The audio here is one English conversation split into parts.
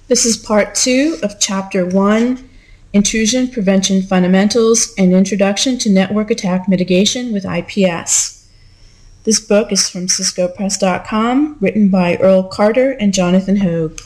This is part 2 of Chapter 1, Intrusion Prevention Fundamentals and Introduction to Network Attack Mitigation with IPS. This book is from CiscoPress.com, written by Earl Carter and Jonathan Hogue.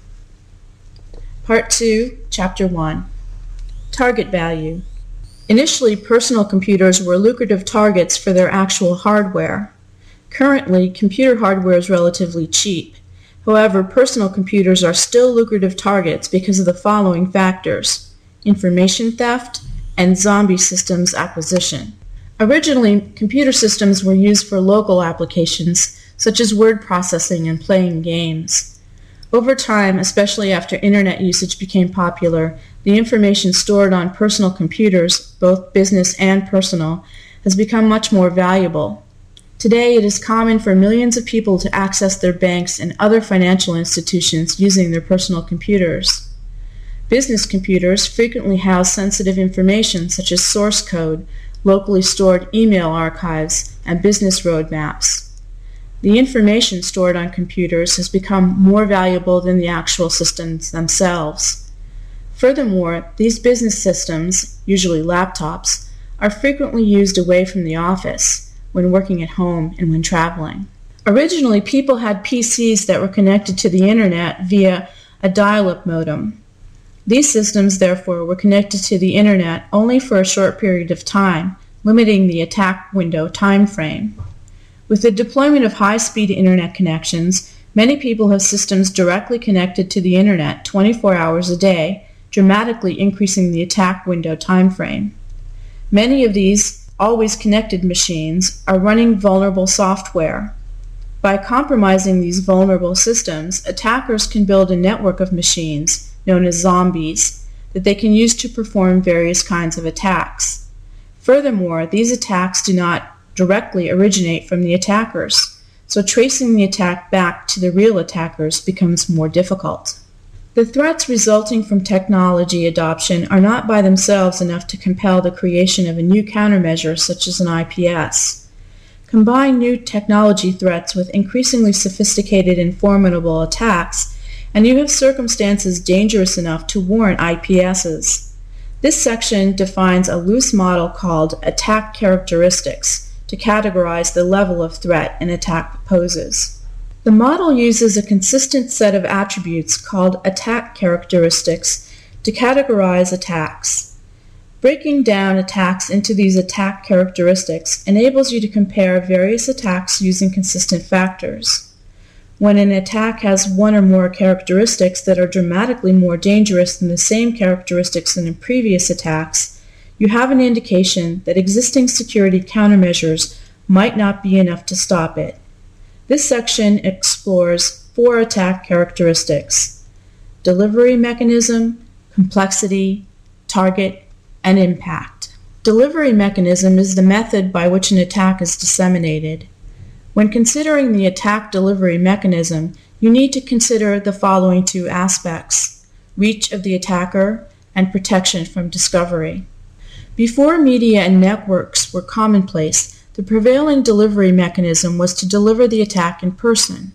Part 2, Chapter 1, Target Value. Initially, personal computers were lucrative targets for their actual hardware. Currently, computer hardware is relatively cheap. However, personal computers are still lucrative targets because of the following factors: information theft and zombie systems acquisition. Originally, computer systems were used for local applications, such as word processing and playing games. Over time, especially after internet usage became popular, the information stored on personal computers, both business and personal, has become much more valuable. Today, it is common for millions of people to access their banks and other financial institutions using their personal computers. Business computers frequently house sensitive information such as source code, locally stored email archives, and business roadmaps. The information stored on computers has become more valuable than the actual systems themselves. Furthermore, these business systems, usually laptops, are frequently used away from the office, when working at home and when traveling. Originally, people had PCs that were connected to the internet via a dial-up modem. These systems, therefore, were connected to the internet only for a short period of time, limiting the attack window time frame. With the deployment of high-speed internet connections, many people have systems directly connected to the internet 24 hours a day, dramatically increasing the attack window time frame. Many of these always connected machines are running vulnerable software. By compromising these vulnerable systems, attackers can build a network of machines, known as zombies, that they can use to perform various kinds of attacks. Furthermore, these attacks do not directly originate from the attackers, so tracing the attack back to the real attackers becomes more difficult. The threats resulting from technology adoption are not by themselves enough to compel the creation of a new countermeasure such as an IPS. Combine new technology threats with increasingly sophisticated and formidable attacks, and you have circumstances dangerous enough to warrant IPSs. This section defines a loose model called attack characteristics to categorize the level of threat an attack poses. The model uses a consistent set of attributes called attack characteristics to categorize attacks. Breaking down attacks into these attack characteristics enables you to compare various attacks using consistent factors. When an attack has one or more characteristics that are dramatically more dangerous than the same characteristics than in previous attacks, you have an indication that existing security countermeasures might not be enough to stop it. This section explores 4 attack characteristics: delivery mechanism, complexity, target, and impact. Delivery mechanism is the method by which an attack is disseminated. When considering the attack delivery mechanism, you need to consider the following 2 aspects: reach of the attacker and protection from discovery. Before media and networks were commonplace, the prevailing delivery mechanism was to deliver the attack in person.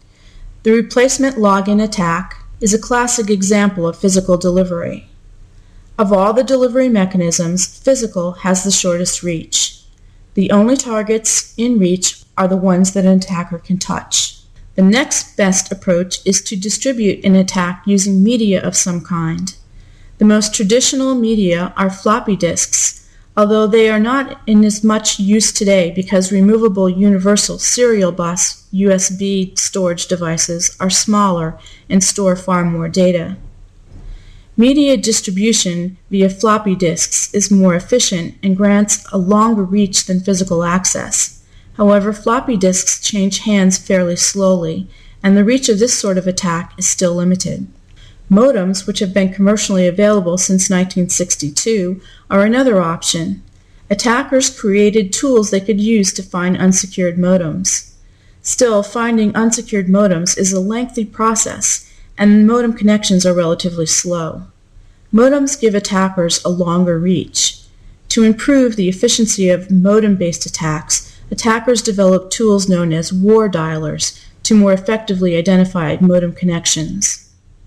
The replacement login attack is a classic example of physical delivery. Of all the delivery mechanisms, physical has the shortest reach. The only targets in reach are the ones that an attacker can touch. The next best approach is to distribute an attack using media of some kind. The most traditional media are floppy disks, although they are not in as much use today because removable universal serial bus USB storage devices are smaller and store far more data. Media distribution via floppy disks is more efficient and grants a longer reach than physical access. However, floppy disks change hands fairly slowly, and the reach of this sort of attack is still limited. Modems, which have been commercially available since 1962, are another option. Attackers created tools they could use to find unsecured modems. Still, finding unsecured modems is a lengthy process, and modem connections are relatively slow. Modems give attackers a longer reach. To improve the efficiency of modem-based attacks, attackers develop tools known as war dialers to more effectively identify modem connections.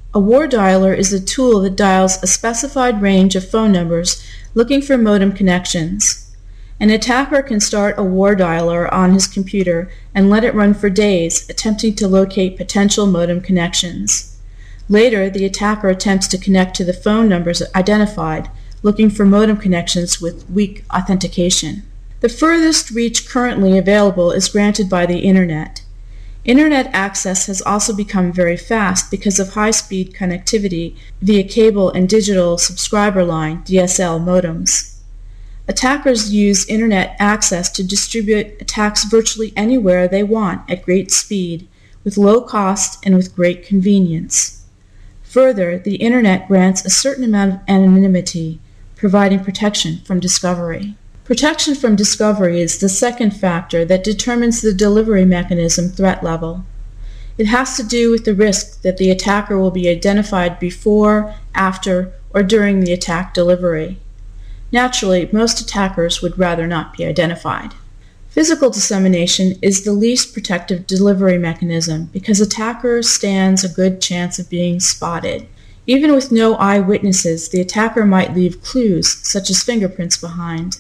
A war dialer is a tool that dials a specified range of phone numbers looking for modem connections. An attacker can start a war dialer on his computer and let it run for days, attempting to locate potential modem connections. Later, the attacker attempts to connect to the phone numbers identified, looking for modem connections with weak authentication. The furthest reach currently available is granted by the Internet. Internet access has also become very fast because of high-speed connectivity via cable and digital subscriber line (DSL) modems. Attackers use Internet access to distribute attacks virtually anywhere they want at great speed, with low cost and with great convenience. Further, the Internet grants a certain amount of anonymity, providing protection from discovery. Protection from discovery is the second factor that determines the delivery mechanism threat level. It has to do with the risk that the attacker will be identified before, after, or during the attack delivery. Naturally, most attackers would rather not be identified. Physical dissemination is the least protective delivery mechanism because attacker stands a good chance of being spotted. Even with no eyewitnesses, the attacker might leave clues, such as fingerprints, behind.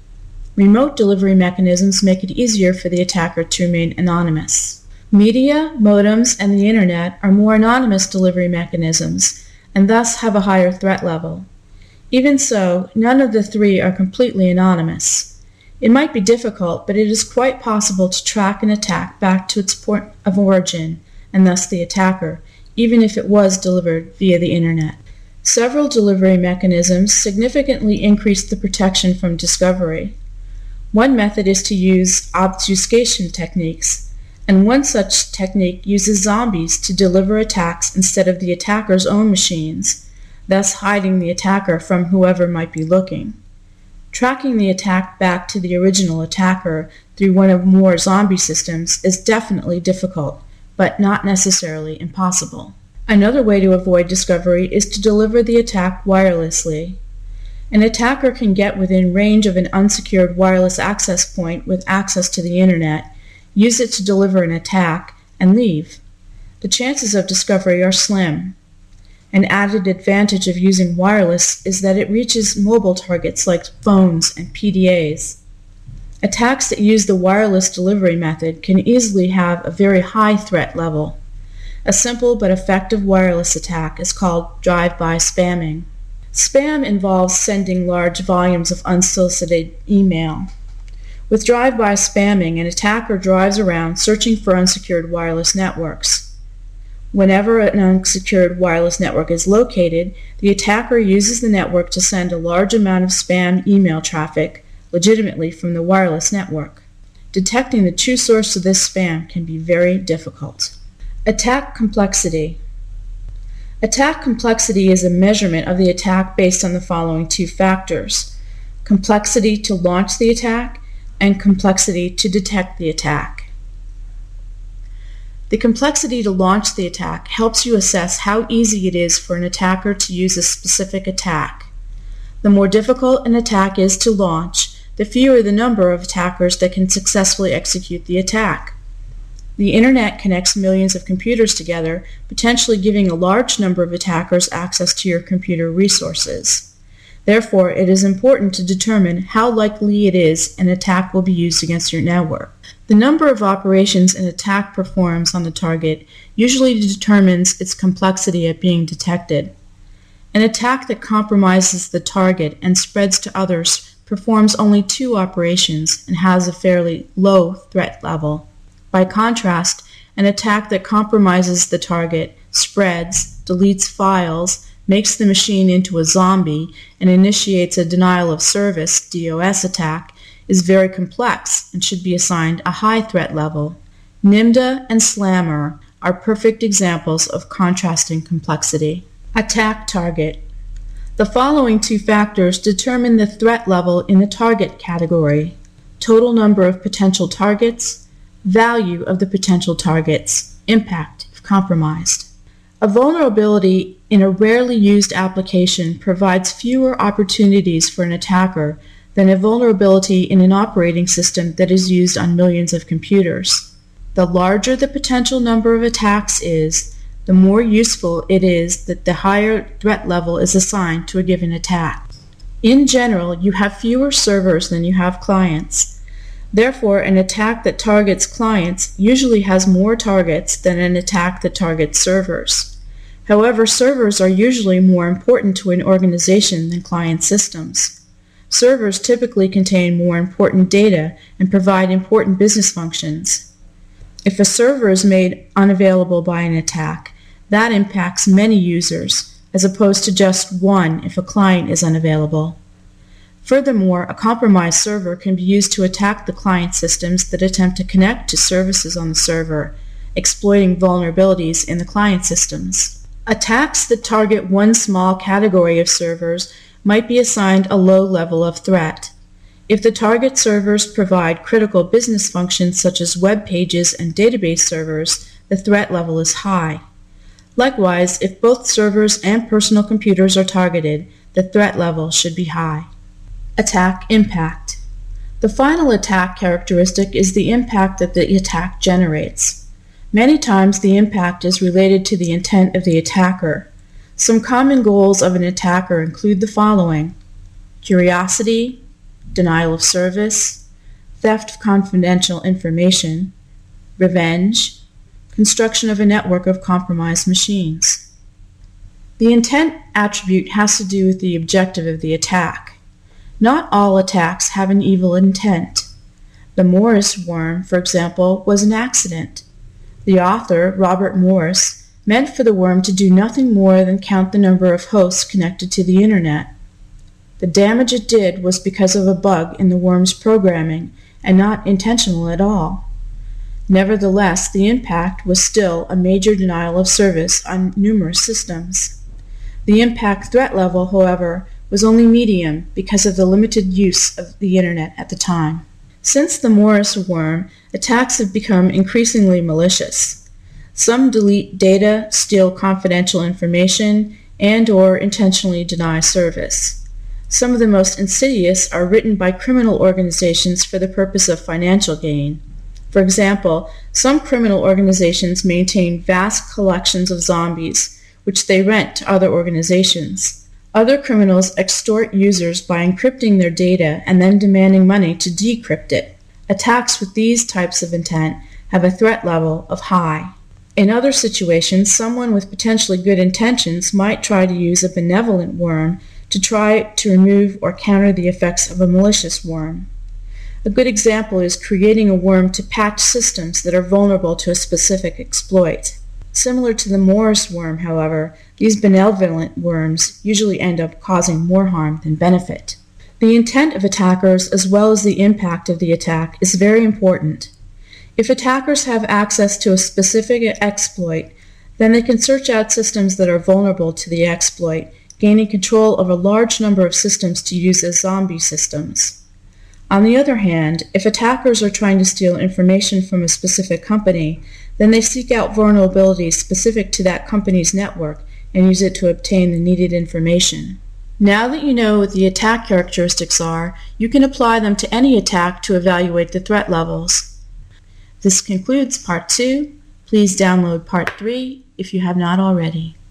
Remote delivery mechanisms make it easier for the attacker to remain anonymous. Media, modems, and the Internet are more anonymous delivery mechanisms and thus have a higher threat level. Even so, none of the three are completely anonymous. It might be difficult, but it is quite possible to track an attack back to its point of origin, and thus the attacker, even if it was delivered via the Internet. Several delivery mechanisms significantly increase the protection from discovery. One method is to use obfuscation techniques, and one such technique uses zombies to deliver attacks instead of the attacker's own machines, thus hiding the attacker from whoever might be looking. Tracking the attack back to the original attacker through one or more zombie systems is definitely difficult, but not necessarily impossible. Another way to avoid discovery is to deliver the attack wirelessly. An attacker can get within range of an unsecured wireless access point with access to the Internet, use it to deliver an attack, and leave. The chances of discovery are slim. An added advantage of using wireless is that it reaches mobile targets like phones and PDAs. Attacks that use the wireless delivery method can easily have a very high threat level. A simple but effective wireless attack is called drive-by spamming. Spam involves sending large volumes of unsolicited email. With drive-by spamming, an attacker drives around searching for unsecured wireless networks. Whenever an unsecured wireless network is located, the attacker uses the network to send a large amount of spam email traffic legitimately from the wireless network. Detecting the true source of this spam can be very difficult. Attack complexity. Attack complexity is a measurement of the attack based on the following two factors: complexity to launch the attack and complexity to detect the attack. The complexity to launch the attack helps you assess how easy it is for an attacker to use a specific attack. The more difficult an attack is to launch, the fewer the number of attackers that can successfully execute the attack. The Internet connects millions of computers together, potentially giving a large number of attackers access to your computer resources. Therefore, it is important to determine how likely it is an attack will be used against your network. The number of operations an attack performs on the target usually determines its complexity at being detected. An attack that compromises the target and spreads to others performs only 2 operations and has a fairly low threat level. By contrast, an attack that compromises the target, spreads, deletes files, makes the machine into a zombie, and initiates a denial of service (DOS) attack is very complex and should be assigned a high threat level. Nimda and Slammer are perfect examples of contrasting complexity. Attack target. The following 2 factors determine the threat level in the target category: total number of potential targets, value of the potential targets, impact if compromised. A vulnerability in a rarely used application provides fewer opportunities for an attacker than a vulnerability in an operating system that is used on millions of computers. The larger the potential number of attacks is, the more useful it is that the higher threat level is assigned to a given attack. In general, you have fewer servers than you have clients. Therefore, an attack that targets clients usually has more targets than an attack that targets servers. However, servers are usually more important to an organization than client systems. Servers typically contain more important data and provide important business functions. If a server is made unavailable by an attack, that impacts many users, as opposed to just one if a client is unavailable. Furthermore, a compromised server can be used to attack the client systems that attempt to connect to services on the server, exploiting vulnerabilities in the client systems. Attacks that target one small category of servers might be assigned a low level of threat. If the target servers provide critical business functions such as web pages and database servers, the threat level is high. Likewise, if both servers and personal computers are targeted, the threat level should be high. Attack impact. The final attack characteristic is the impact that the attack generates. Many times the impact is related to the intent of the attacker. Some common goals of an attacker include the following: curiosity, denial of service, theft of confidential information, revenge, construction of a network of compromised machines. The intent attribute has to do with the objective of the attack. Not all attacks have an evil intent. The Morris worm, for example, was an accident. The author, Robert Morris, meant for the worm to do nothing more than count the number of hosts connected to the Internet. The damage it did was because of a bug in the worm's programming and not intentional at all. Nevertheless, the impact was still a major denial of service on numerous systems. The impact threat level, however, was only medium because of the limited use of the Internet at the time. Since the Morris worm, attacks have become increasingly malicious. Some delete data, steal confidential information, and/or intentionally deny service. Some of the most insidious are written by criminal organizations for the purpose of financial gain. For example, some criminal organizations maintain vast collections of zombies, which they rent to other organizations. Other criminals extort users by encrypting their data and then demanding money to decrypt it. Attacks with these types of intent have a threat level of high. In other situations, someone with potentially good intentions might try to use a benevolent worm to try to remove or counter the effects of a malicious worm. A good example is creating a worm to patch systems that are vulnerable to a specific exploit. Similar to the Morris worm, however, these benevolent worms usually end up causing more harm than benefit. The intent of attackers as well as the impact of the attack is very important. If attackers have access to a specific exploit, then they can search out systems that are vulnerable to the exploit, gaining control of a large number of systems to use as zombie systems. On the other hand, if attackers are trying to steal information from a specific company, then they seek out vulnerabilities specific to that company's network and use it to obtain the needed information. Now that you know what the attack characteristics are, you can apply them to any attack to evaluate the threat levels. This concludes Part 2. Please download Part 3 if you have not already.